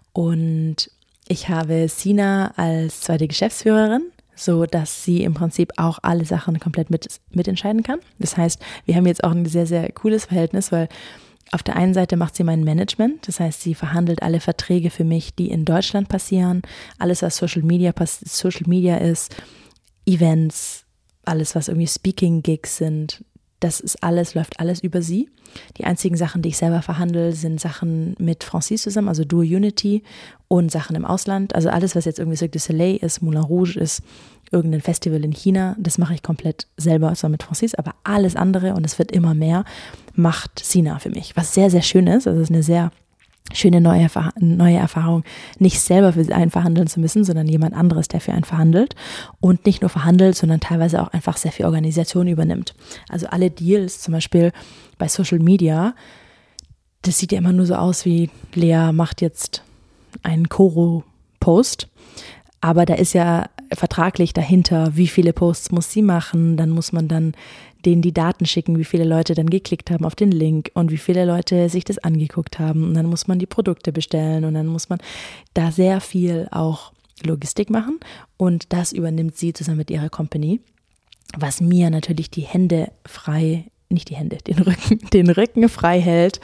Und ich habe Sina als zweite Geschäftsführerin, so dass sie im Prinzip auch alle Sachen komplett mitentscheiden kann. Das heißt, wir haben jetzt auch ein sehr, sehr cooles Verhältnis, weil auf der einen Seite macht sie mein Management, das heißt, sie verhandelt alle Verträge für mich, die in Deutschland passieren, alles, was Social Media ist, Events, alles, was irgendwie Speaking-Gigs sind, läuft alles über sie. Die einzigen Sachen, die ich selber verhandle, sind Sachen mit Francis zusammen, also Duo Unity und Sachen im Ausland. Also alles, was jetzt irgendwie Cirque du Soleil ist, Moulin Rouge ist, irgendein Festival in China, das mache ich komplett selber, also mit Francis. Aber alles andere, und es wird immer mehr, macht Sina für mich. Was sehr, sehr schön ist. Also es ist eine sehr schöne neue Erfahrung, nicht selber für einen verhandeln zu müssen, sondern jemand anderes, der für einen verhandelt und nicht nur verhandelt, sondern teilweise auch einfach sehr viel Organisation übernimmt. Also alle Deals, zum Beispiel bei Social Media, das sieht ja immer nur so aus wie Lea macht jetzt einen Koro-Post, aber da ist ja vertraglich dahinter, wie viele Posts muss sie machen, dann muss man dann denen die Daten schicken, wie viele Leute dann geklickt haben auf den Link und wie viele Leute sich das angeguckt haben. Und dann muss man die Produkte bestellen und dann muss man da sehr viel auch Logistik machen. Und das übernimmt sie zusammen mit ihrer Company, was mir natürlich die Hände frei, nicht die Hände, den Rücken frei hält,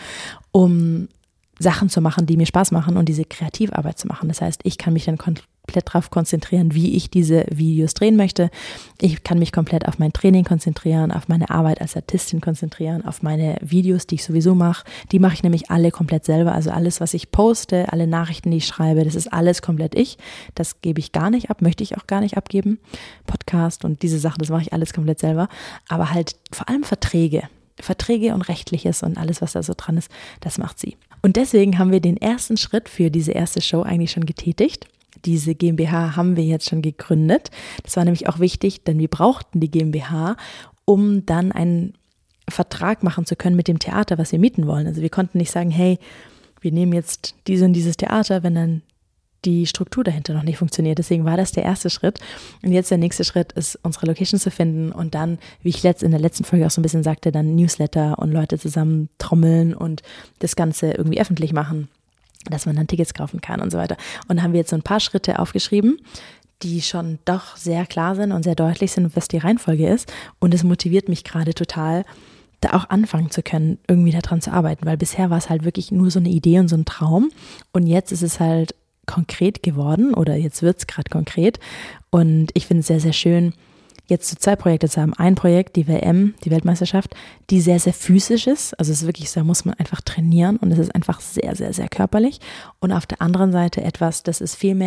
um Sachen zu machen, die mir Spaß machen und diese Kreativarbeit zu machen. Das heißt, ich kann mich dann komplett darauf konzentrieren, wie ich diese Videos drehen möchte. Ich kann mich komplett auf mein Training konzentrieren, auf meine Arbeit als Artistin konzentrieren, auf meine Videos, die ich sowieso mache. Die mache ich nämlich alle komplett selber. Also alles, was ich poste, alle Nachrichten, die ich schreibe, das ist alles komplett ich. Das gebe ich gar nicht ab, möchte ich auch gar nicht abgeben. Podcast und diese Sachen, das mache ich alles komplett selber. Aber halt vor allem Verträge und Rechtliches und alles, was da so dran ist, das macht sie. Und deswegen haben wir den ersten Schritt für diese erste Show eigentlich schon getätigt. Diese GmbH haben wir jetzt schon gegründet. Das war nämlich auch wichtig, denn wir brauchten die GmbH, um dann einen Vertrag machen zu können mit dem Theater, was wir mieten wollen. Also wir konnten nicht sagen, hey, wir nehmen jetzt diese und dieses Theater, wenn dann die Struktur dahinter noch nicht funktioniert. Deswegen war das der erste Schritt. Und jetzt der nächste Schritt ist, unsere Location zu finden und dann, wie ich in der letzten Folge auch so ein bisschen sagte, dann Newsletter und Leute zusammen trommeln und das Ganze irgendwie öffentlich machen, dass man dann Tickets kaufen kann und so weiter. Und da haben wir jetzt so ein paar Schritte aufgeschrieben, die schon doch sehr klar sind und sehr deutlich sind, was die Reihenfolge ist. Und es motiviert mich gerade total, da auch anfangen zu können, irgendwie daran zu arbeiten. Weil bisher war es halt wirklich nur so eine Idee und so ein Traum. Und jetzt ist es halt konkret geworden oder jetzt wird es gerade konkret. Und ich finde es sehr, sehr schön, jetzt so 2 Projekte zu haben. Ein Projekt, die WM, die Weltmeisterschaft, die sehr, sehr physisch ist. Also es ist wirklich, da muss man einfach trainieren und es ist einfach sehr, sehr, sehr körperlich. Und auf der anderen Seite etwas, das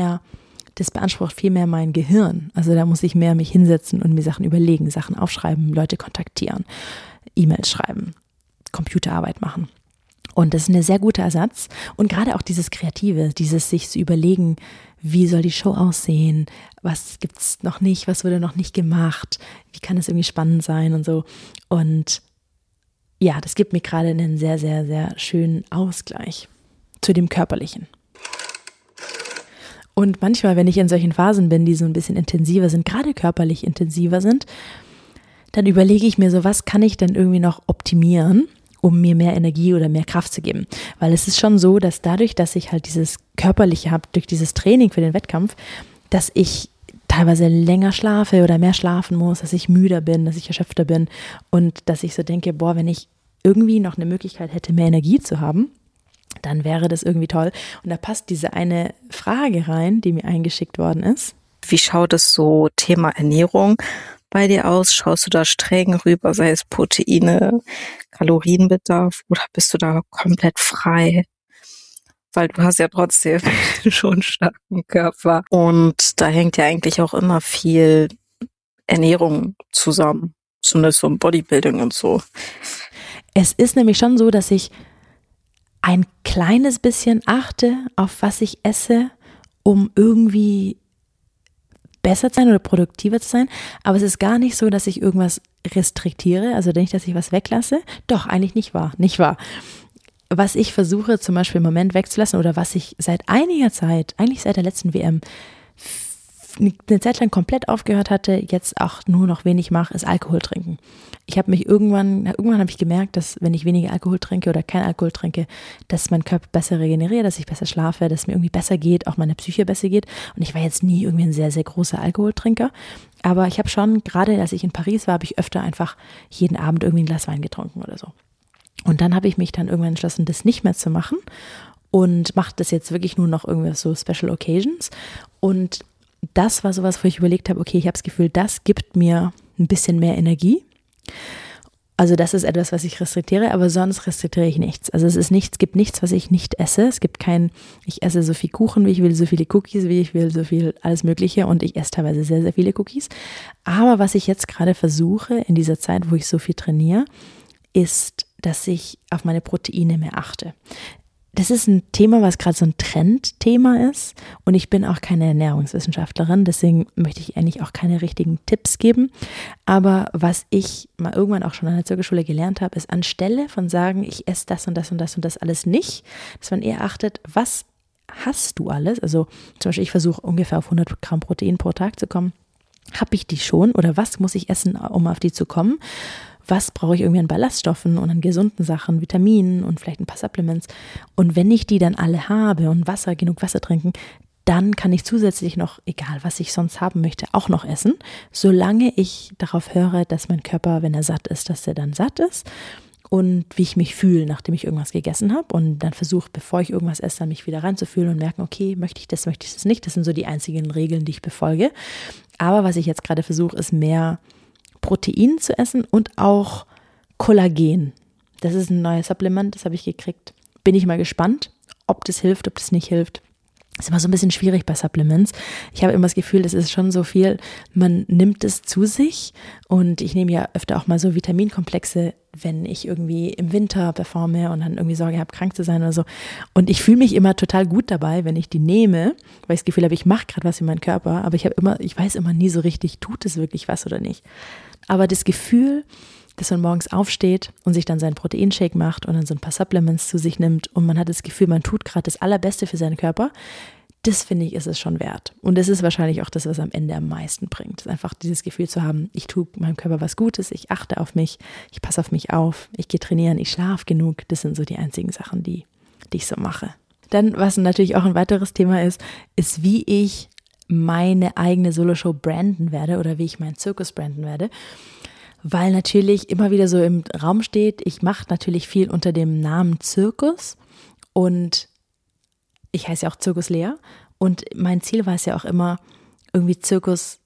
beansprucht viel mehr mein Gehirn. Also da muss ich mehr mich hinsetzen und mir Sachen überlegen, Sachen aufschreiben, Leute kontaktieren, E-Mails schreiben, Computerarbeit machen. Und das ist ein sehr guter Ersatz. Und gerade auch dieses Kreative, dieses sich zu überlegen, wie soll die Show aussehen, was gibt's noch nicht, was wurde noch nicht gemacht, wie kann es irgendwie spannend sein und so. Und ja, das gibt mir gerade einen sehr, sehr, sehr schönen Ausgleich zu dem Körperlichen. Und manchmal, wenn ich in solchen Phasen bin, die so ein bisschen intensiver sind, gerade körperlich intensiver sind, dann überlege ich mir so, was kann ich denn irgendwie noch optimieren, um mir mehr Energie oder mehr Kraft zu geben. Weil es ist schon so, dass dadurch, dass ich halt dieses Körperliche habe, durch dieses Training für den Wettkampf, dass ich teilweise länger schlafe oder mehr schlafen muss, dass ich müder bin, dass ich erschöpfter bin und dass ich so denke, boah, wenn ich irgendwie noch eine Möglichkeit hätte, mehr Energie zu haben, dann wäre das irgendwie toll. Und da passt diese eine Frage rein, die mir eingeschickt worden ist. Wie schaut es so Thema Ernährung bei dir aus? Schaust du da streng rüber, sei es Proteine, Kalorienbedarf oder bist du da komplett frei? Weil du hast ja trotzdem schon einen starken Körper und da hängt ja eigentlich auch immer viel Ernährung zusammen, zumindest so im Bodybuilding und so. Es ist nämlich schon so, dass ich ein kleines bisschen achte, auf was ich esse, um irgendwie besser zu sein oder produktiver zu sein, aber es ist gar nicht so, dass ich irgendwas restriktiere, also nicht, dass ich was weglasse. Doch, eigentlich nicht wahr. Was ich versuche zum Beispiel im Moment wegzulassen oder was ich seit einiger Zeit, eigentlich seit der letzten WM, eine Zeit lang komplett aufgehört hatte, jetzt auch nur noch wenig mache, ist Alkohol trinken. Ich habe mich irgendwann habe ich gemerkt, dass wenn ich weniger Alkohol trinke oder kein Alkohol trinke, dass mein Körper besser regeneriert, dass ich besser schlafe, dass es mir irgendwie besser geht, auch meine Psyche besser geht. Und ich war jetzt nie irgendwie ein sehr, sehr großer Alkoholtrinker. Aber ich habe schon, gerade als ich in Paris war, habe ich öfter einfach jeden Abend irgendwie ein Glas Wein getrunken oder so. Und dann habe ich mich dann irgendwann entschlossen, das nicht mehr zu machen und mache das jetzt wirklich nur noch irgendwie so Special Occasions. Und das war sowas, wo ich überlegt habe, okay, ich habe das Gefühl, das gibt mir ein bisschen mehr Energie. Also das ist etwas, was ich restriktiere, aber sonst restriktiere ich nichts. Also es gibt nichts, was ich nicht esse. Es gibt ich esse so viel Kuchen, wie ich will, so viele Cookies, wie ich will, so viel alles Mögliche und ich esse teilweise sehr, sehr viele Cookies. Aber was ich jetzt gerade versuche in dieser Zeit, wo ich so viel trainiere, ist, dass ich auf meine Proteine mehr achte. Das ist ein Thema, was gerade so ein Trendthema ist und ich bin auch keine Ernährungswissenschaftlerin, deswegen möchte ich eigentlich auch keine richtigen Tipps geben. Aber was ich mal irgendwann auch schon an der Zirkelschule gelernt habe, ist anstelle von sagen, ich esse das und das und das und das alles nicht, dass man eher achtet, was hast du alles? Also zum Beispiel, ich versuche ungefähr auf 100 Gramm Protein pro Tag zu kommen. Habe ich die schon oder was muss ich essen, um auf die zu kommen? Was brauche ich irgendwie an Ballaststoffen und an gesunden Sachen, Vitaminen und vielleicht ein paar Supplements. Und wenn ich die dann alle habe und genug Wasser trinken, dann kann ich zusätzlich noch, egal was ich sonst haben möchte, auch noch essen, solange ich darauf höre, dass mein Körper, wenn er satt ist, dass er dann satt ist und wie ich mich fühle, nachdem ich irgendwas gegessen habe und dann versuche, bevor ich irgendwas esse, dann mich wieder reinzufühlen und merken, okay, möchte ich das nicht. Das sind so die einzigen Regeln, die ich befolge. Aber was ich jetzt gerade versuche, ist mehr Protein zu essen und auch Kollagen. Das ist ein neues Supplement, das habe ich gekriegt. Bin ich mal gespannt, ob das hilft, ob das nicht hilft. Ist immer so ein bisschen schwierig bei Supplements. Ich habe immer das Gefühl, das ist schon so viel, man nimmt es zu sich und ich nehme ja öfter auch mal so Vitaminkomplexe, wenn ich irgendwie im Winter performe und dann irgendwie Sorge habe, krank zu sein oder so. Und ich fühle mich immer total gut dabei, wenn ich die nehme, weil ich das Gefühl habe, ich mache gerade was in meinem Körper, aber ich weiß immer nie so richtig, tut es wirklich was oder nicht. Aber das Gefühl, dass man morgens aufsteht und sich dann seinen Proteinshake macht und dann so ein paar Supplements zu sich nimmt und man hat das Gefühl, man tut gerade das Allerbeste für seinen Körper, das finde ich, ist es schon wert. Und das ist wahrscheinlich auch das, was am Ende am meisten bringt. Einfach dieses Gefühl zu haben, ich tue meinem Körper was Gutes, ich achte auf mich, ich passe auf mich auf, ich gehe trainieren, ich schlafe genug. Das sind so die einzigen Sachen, die ich so mache. Dann, was natürlich auch ein weiteres Thema ist, wie ich meine eigene Soloshow branden werde oder wie ich meinen Zirkus branden werde. Weil natürlich immer wieder so im Raum steht, ich mache natürlich viel unter dem Namen Zirkus und ich heiße ja auch Zirkus Lea und mein Ziel war es ja auch immer, irgendwie Zirkus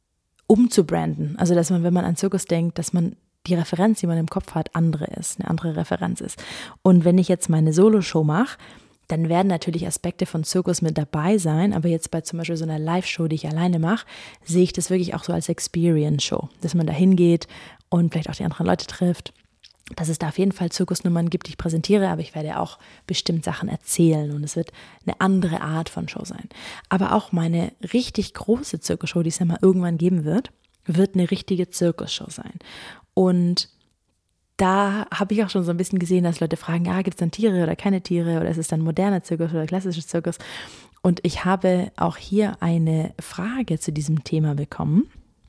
umzubranden. Also dass man, wenn man an Zirkus denkt, dass man die Referenz, die man im Kopf hat, eine andere Referenz ist. Und wenn ich jetzt meine Soloshow mache, dann werden natürlich Aspekte von Zirkus mit dabei sein, aber jetzt bei zum Beispiel so einer Live-Show, die ich alleine mache, sehe ich das wirklich auch so als Experience-Show, dass man da hingeht und vielleicht auch die anderen Leute trifft, dass es da auf jeden Fall Zirkusnummern gibt, die ich präsentiere, aber ich werde auch bestimmt Sachen erzählen und es wird eine andere Art von Show sein. Aber auch meine richtig große Zirkusshow, die es ja mal irgendwann geben wird eine richtige Zirkusshow sein. Und da habe ich auch schon so ein bisschen gesehen, dass Leute fragen, gibt es dann Tiere oder keine Tiere oder ist es dann moderner Zirkus oder klassischer Zirkus? Und ich habe auch hier eine Frage zu diesem Thema bekommen.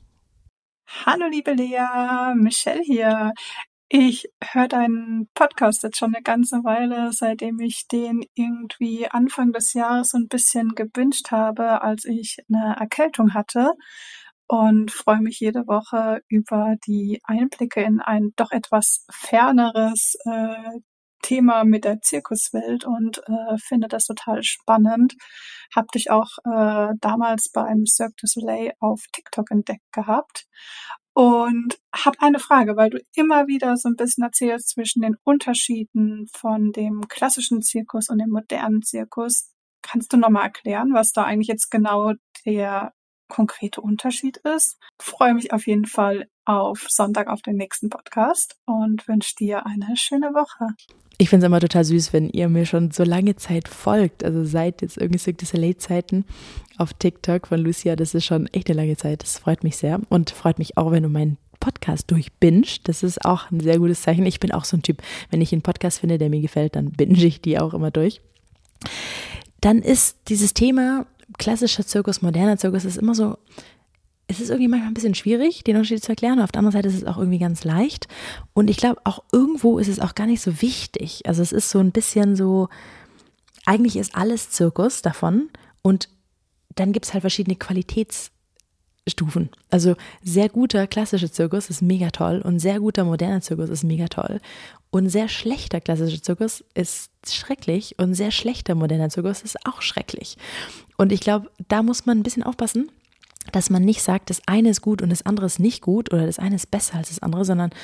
Hallo liebe Lea, Michelle hier. Ich höre deinen Podcast jetzt schon eine ganze Weile, seitdem ich den irgendwie Anfang des Jahres so ein bisschen gebinged habe, als ich eine Erkältung hatte. Und freue mich jede Woche über die Einblicke in ein doch etwas ferneres Thema mit der Zirkuswelt und finde das total spannend. Hab dich auch damals beim Cirque du Soleil auf TikTok entdeckt gehabt und hab eine Frage, weil du immer wieder so ein bisschen erzählst zwischen den Unterschieden von dem klassischen Zirkus und dem modernen Zirkus. Kannst du nochmal erklären, was da eigentlich jetzt genau der konkrete Unterschied ist? Freue mich auf jeden Fall auf Sonntag auf den nächsten Podcast und wünsche dir eine schöne Woche. Ich finde es immer total süß, wenn ihr mir schon so lange Zeit folgt, also seit jetzt irgendwie Cirque du Soleil-Zeiten auf TikTok von Lucia, das ist schon echt eine lange Zeit, das freut mich sehr und freut mich auch, wenn du meinen Podcast durchbingst, das ist auch ein sehr gutes Zeichen. Ich bin auch so ein Typ, wenn ich einen Podcast finde, der mir gefällt, dann binge ich die auch immer durch. Dann ist dieses Thema klassischer Zirkus, moderner Zirkus, ist immer so, es ist irgendwie manchmal ein bisschen schwierig, den Unterschied zu erklären. Auf der anderen Seite ist es auch irgendwie ganz leicht. Und ich glaube, auch irgendwo ist es auch gar nicht so wichtig. Also es ist so ein bisschen so, eigentlich ist alles Zirkus davon. Und dann gibt es halt verschiedene Qualitätsstufen. Also sehr guter klassischer Zirkus ist mega toll und sehr guter moderner Zirkus ist mega toll. Und sehr schlechter klassischer Zirkus ist schrecklich und sehr schlechter moderner Zirkus ist auch schrecklich. Und ich glaube, da muss man ein bisschen aufpassen, dass man nicht sagt, das eine ist gut und das andere ist nicht gut oder das eine ist besser als das andere, sondern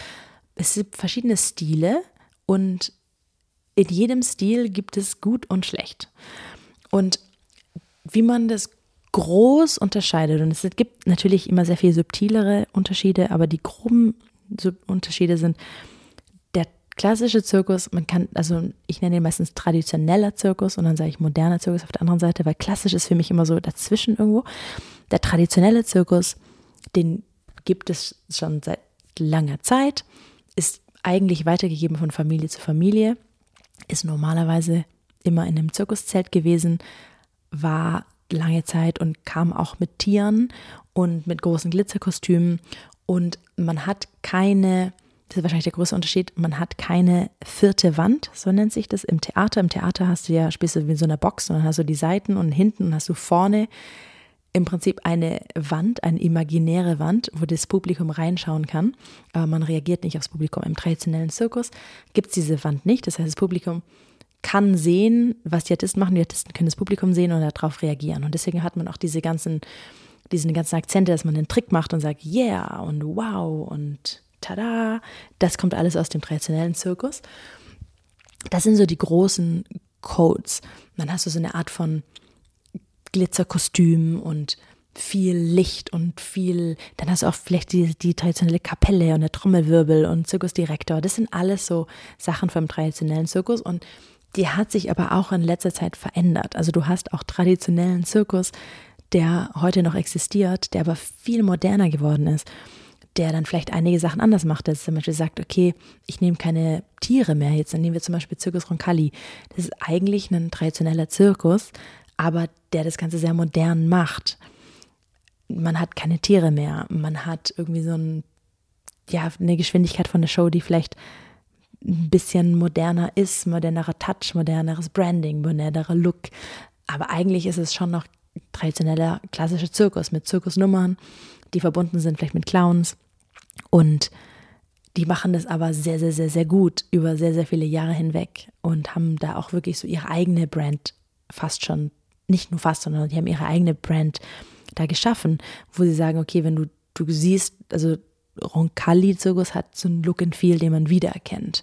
es gibt verschiedene Stile und in jedem Stil gibt es gut und schlecht. Und wie man das groß unterscheidet, und es gibt natürlich immer sehr viel subtilere Unterschiede, aber die groben Unterschiede sind: der klassische Zirkus, ich nenne ihn meistens traditioneller Zirkus und dann sage ich moderner Zirkus auf der anderen Seite, weil klassisch ist für mich immer so dazwischen irgendwo. Der traditionelle Zirkus, den gibt es schon seit langer Zeit, ist eigentlich weitergegeben von Familie zu Familie, ist normalerweise immer in einem Zirkuszelt gewesen, war lange Zeit und kam auch mit Tieren und mit großen Glitzerkostümen, und man hat keine, das ist wahrscheinlich der größte Unterschied, man hat keine vierte Wand, so nennt sich das im Theater. Im Theater spielst du wie in so einer Box und dann hast du die Seiten und hinten und hast du vorne im Prinzip eine Wand, eine imaginäre Wand, wo das Publikum reinschauen kann, aber man reagiert nicht aufs Publikum. Im traditionellen Zirkus gibt es diese Wand nicht, das heißt, das Publikum kann sehen, was die Artisten machen, die Artisten können das Publikum sehen und darauf reagieren, und deswegen hat man auch diese ganzen Akzente, dass man einen Trick macht und sagt, yeah und wow und tada, das kommt alles aus dem traditionellen Zirkus. Das sind so die großen Codes. Dann hast du so eine Art von Glitzerkostüm und viel Licht und dann hast du auch vielleicht die traditionelle Kapelle und der Trommelwirbel und Zirkusdirektor. Das sind alles so Sachen vom traditionellen Zirkus, und die hat sich aber auch in letzter Zeit verändert. Also du hast auch traditionellen Zirkus, der heute noch existiert, der aber viel moderner geworden ist, der dann vielleicht einige Sachen anders macht, der zum Beispiel sagt, okay, ich nehme keine Tiere mehr, jetzt dann nehmen wir zum Beispiel Zirkus Roncalli. Das ist eigentlich ein traditioneller Zirkus, aber der das Ganze sehr modern macht. Man hat keine Tiere mehr, man hat irgendwie so eine Geschwindigkeit von der Show, die vielleicht ein bisschen moderner ist, modernerer Touch, moderneres Branding, modernerer Look, aber eigentlich ist es schon noch traditioneller klassischer Zirkus mit Zirkusnummern, die verbunden sind vielleicht mit Clowns, und die machen das aber sehr, sehr, sehr, sehr gut über sehr, sehr viele Jahre hinweg und haben da auch wirklich so ihre eigene Brand fast schon, nicht nur fast, sondern die haben ihre eigene Brand da geschaffen, wo sie sagen, okay, wenn du siehst, also Roncalli-Zirkus hat so einen Look and Feel, den man wiedererkennt.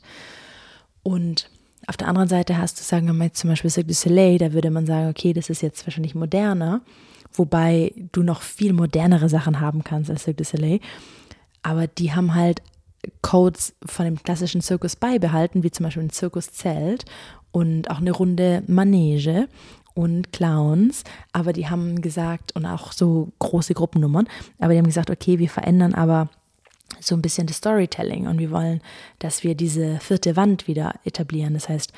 Und auf der anderen Seite hast du, sagen wir mal zum Beispiel Cirque du Soleil, da würde man sagen, okay, das ist jetzt wahrscheinlich moderner, wobei du noch viel modernere Sachen haben kannst als Cirque du Soleil, aber die haben halt Codes von dem klassischen Zirkus beibehalten, wie zum Beispiel ein Zirkuszelt und auch eine runde Manege und Clowns, aber die haben gesagt, und auch so große Gruppennummern, aber die haben gesagt, okay, wir verändern aber so ein bisschen das Storytelling und wir wollen, dass wir diese vierte Wand wieder etablieren. Das heißt,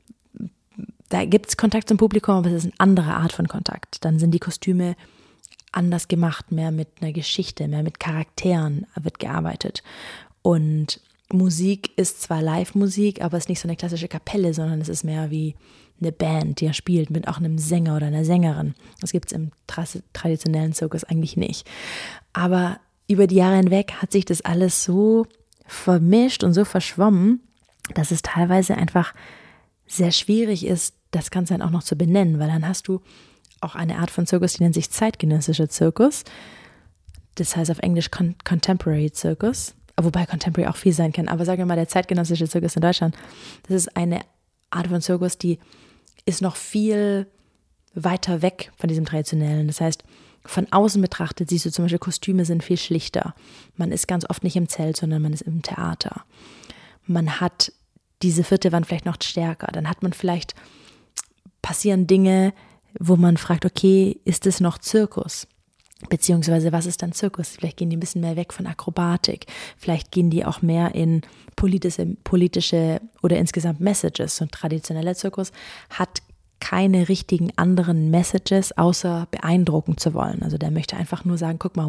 da gibt es Kontakt zum Publikum, aber es ist eine andere Art von Kontakt. Dann sind die Kostüme anders gemacht, mehr mit einer Geschichte, mehr mit Charakteren wird gearbeitet. Und Musik ist zwar Live-Musik, aber es ist nicht so eine klassische Kapelle, sondern es ist mehr wie eine Band, die spielt mit auch einem Sänger oder einer Sängerin. Das gibt es im traditionellen Zirkus eigentlich nicht. Aber über die Jahre hinweg hat sich das alles so vermischt und so verschwommen, dass es teilweise einfach sehr schwierig ist, das Ganze dann auch noch zu benennen, weil dann hast du auch eine Art von Zirkus, die nennt sich zeitgenössischer Zirkus. Das heißt auf Englisch Contemporary Zirkus, wobei Contemporary auch viel sein kann. Aber sagen wir mal, der zeitgenössische Zirkus in Deutschland, das ist eine Art von Zirkus, die ist noch viel weiter weg von diesem traditionellen. Das heißt, von außen betrachtet siehst du zum Beispiel, Kostüme sind viel schlichter. Man ist ganz oft nicht im Zelt, sondern man ist im Theater. Man hat diese vierte Wand vielleicht noch stärker. Dann hat man vielleicht, passieren Dinge, wo man fragt, okay, ist es noch Zirkus? Beziehungsweise, was ist dann Zirkus? Vielleicht gehen die ein bisschen mehr weg von Akrobatik. Vielleicht gehen die auch mehr in politische oder insgesamt Messages. So ein traditioneller Zirkus hat keine richtigen anderen Messages, außer beeindrucken zu wollen. Also der möchte einfach nur sagen, guck mal,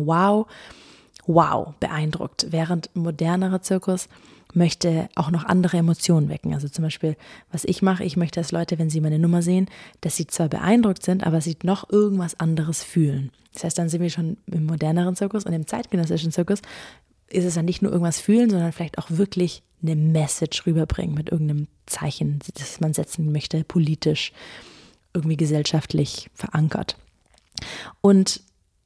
wow, beeindruckt. Während modernerer Zirkus möchte auch noch andere Emotionen wecken. Also zum Beispiel, was ich mache, ich möchte, dass Leute, wenn sie meine Nummer sehen, dass sie zwar beeindruckt sind, aber sie noch irgendwas anderes fühlen. Das heißt, dann sind wir schon im moderneren Zirkus, und im zeitgenössischen Zirkus ist es dann nicht nur irgendwas fühlen, sondern vielleicht auch wirklich eine Message rüberbringen mit irgendeinem Zeichen, das man setzen möchte, politisch, irgendwie gesellschaftlich verankert. Und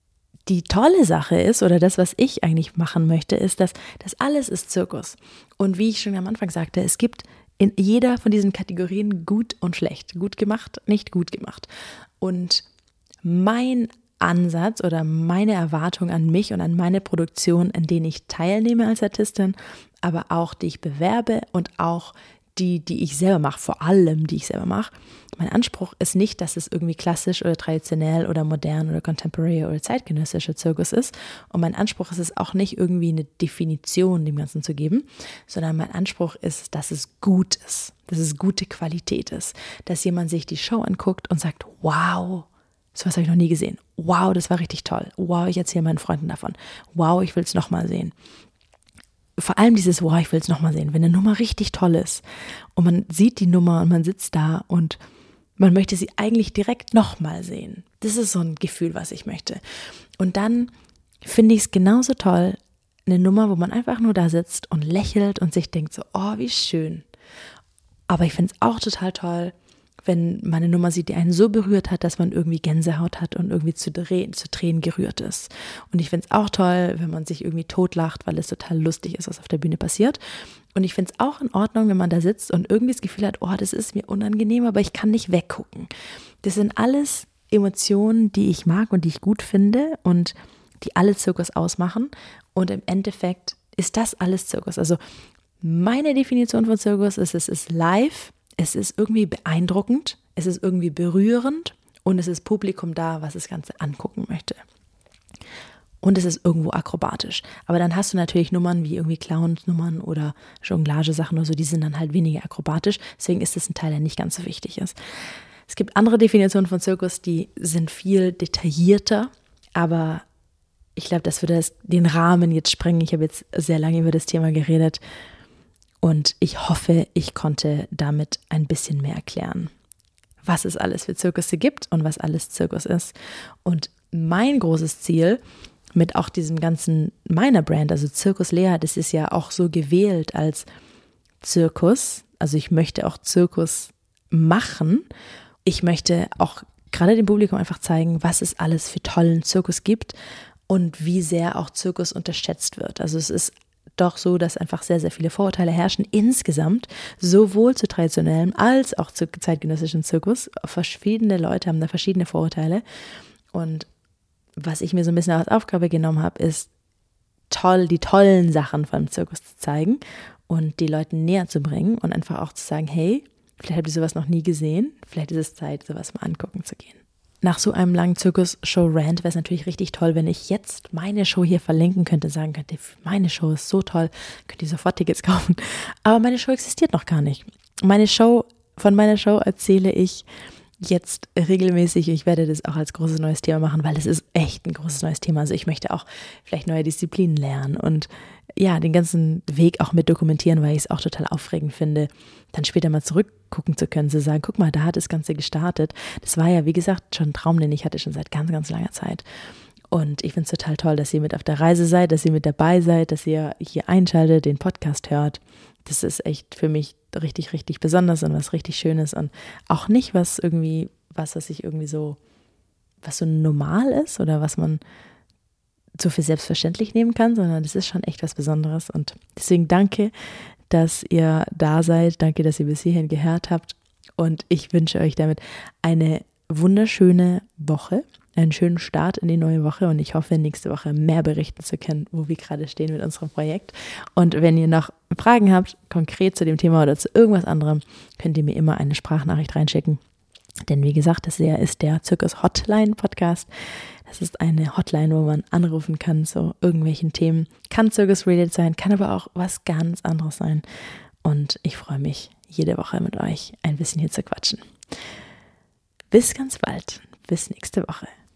die tolle Sache ist, oder das, was ich eigentlich machen möchte, ist, dass das alles ist Zirkus. Und wie ich schon am Anfang sagte, es gibt in jeder von diesen Kategorien gut und schlecht. Gut gemacht, nicht gut gemacht. Und mein Ansatz oder meine Erwartung an mich und an meine Produktion, in denen ich teilnehme als Artistin, aber auch die ich bewerbe und auch die ich selber mache, vor allem die ich selber mache. Mein Anspruch ist nicht, dass es irgendwie klassisch oder traditionell oder modern oder contemporary oder zeitgenössischer Zirkus ist. Und mein Anspruch ist es auch nicht, irgendwie eine Definition dem Ganzen zu geben, sondern mein Anspruch ist, dass es gut ist, dass es gute Qualität ist, dass jemand sich die Show anguckt und sagt, wow, sowas habe ich noch nie gesehen. Wow, das war richtig toll. Wow, ich erzähle meinen Freunden davon. Wow, ich will es nochmal sehen. Vor allem dieses, wow, ich will es nochmal sehen, wenn eine Nummer richtig toll ist und man sieht die Nummer und man sitzt da und man möchte sie eigentlich direkt nochmal sehen. Das ist so ein Gefühl, was ich möchte. Und dann finde ich es genauso toll, eine Nummer, wo man einfach nur da sitzt und lächelt und sich denkt so, oh, wie schön. Aber ich finde es auch total toll, wenn man eine Nummer sieht, die einen so berührt hat, dass man irgendwie Gänsehaut hat und irgendwie zu Tränen gerührt ist. Und ich finde es auch toll, wenn man sich irgendwie totlacht, weil es total lustig ist, was auf der Bühne passiert. Und ich finde es auch in Ordnung, wenn man da sitzt und irgendwie das Gefühl hat, oh, das ist mir unangenehm, aber ich kann nicht weggucken. Das sind alles Emotionen, die ich mag und die ich gut finde und die alle Zirkus ausmachen. Und im Endeffekt ist das alles Zirkus. Also meine Definition von Zirkus ist, es ist live, es ist irgendwie beeindruckend, es ist irgendwie berührend und es ist Publikum da, was das Ganze angucken möchte. Und es ist irgendwo akrobatisch. Aber dann hast du natürlich Nummern wie irgendwie Clowns-Nummern oder Jonglage-Sachen oder so, die sind dann halt weniger akrobatisch. Deswegen ist das ein Teil, der nicht ganz so wichtig ist. Es gibt andere Definitionen von Zirkus, die sind viel detaillierter, aber ich glaube, das würde den Rahmen jetzt sprengen. Ich habe jetzt sehr lange über das Thema geredet. Und ich hoffe, ich konnte damit ein bisschen mehr erklären, was es alles für Zirkusse gibt und was alles Zirkus ist. Und mein großes Ziel mit auch diesem ganzen, meiner Brand, also Zirkus Lea, das ist ja auch so gewählt als Zirkus. Also ich möchte auch Zirkus machen. Ich möchte auch gerade dem Publikum einfach zeigen, was es alles für tollen Zirkus gibt und wie sehr auch Zirkus unterschätzt wird. Also es ist doch so, dass einfach sehr, sehr viele Vorurteile herrschen insgesamt, sowohl zu traditionellem als auch zu zeitgenössischem Zirkus. Verschiedene Leute haben da verschiedene Vorurteile und was ich mir so ein bisschen als Aufgabe genommen habe, ist die tollen Sachen vom Zirkus zu zeigen und die Leuten näher zu bringen und einfach auch zu sagen, hey, vielleicht habt ihr sowas noch nie gesehen, vielleicht ist es Zeit, sowas mal angucken zu gehen. Nach so einem langen Zirkus-Show-Rant wäre es natürlich richtig toll, wenn ich jetzt meine Show hier verlinken könnte, sagen könnte, meine Show ist so toll, könnt ihr sofort Tickets kaufen. Aber meine Show existiert noch gar nicht. Von meiner Show erzähle ich jetzt regelmäßig. Ich werde das auch als großes neues Thema machen, weil es ist echt ein großes neues Thema. Also ich möchte auch vielleicht neue Disziplinen lernen und ja, den ganzen Weg auch mit dokumentieren, weil ich es auch total aufregend finde, dann später mal zurückgucken zu können, zu sagen, guck mal, da hat das Ganze gestartet. Das war ja, wie gesagt, schon ein Traum, den ich hatte schon seit ganz, ganz langer Zeit. Und ich finde es total toll, dass ihr mit auf der Reise seid, dass ihr mit dabei seid, dass ihr hier einschaltet, den Podcast hört. Das ist echt für mich richtig, richtig besonders und was richtig Schönes und auch nicht was so normal ist oder was man so für selbstverständlich nehmen kann, sondern das ist schon echt was Besonderes und deswegen danke, dass ihr da seid, danke, dass ihr bis hierhin gehört habt und ich wünsche euch damit eine wunderschöne Woche, einen schönen Start in die neue Woche und ich hoffe, nächste Woche mehr berichten zu können, wo wir gerade stehen mit unserem Projekt. Und wenn ihr noch Fragen habt, konkret zu dem Thema oder zu irgendwas anderem, könnt ihr mir immer eine Sprachnachricht reinschicken. Denn wie gesagt, das hier ist der Zirkus Hotline Podcast. Das ist eine Hotline, wo man anrufen kann zu irgendwelchen Themen. Kann Zirkus-related sein, kann aber auch was ganz anderes sein. Und ich freue mich, jede Woche mit euch ein bisschen hier zu quatschen. Bis ganz bald. Bis nächste Woche.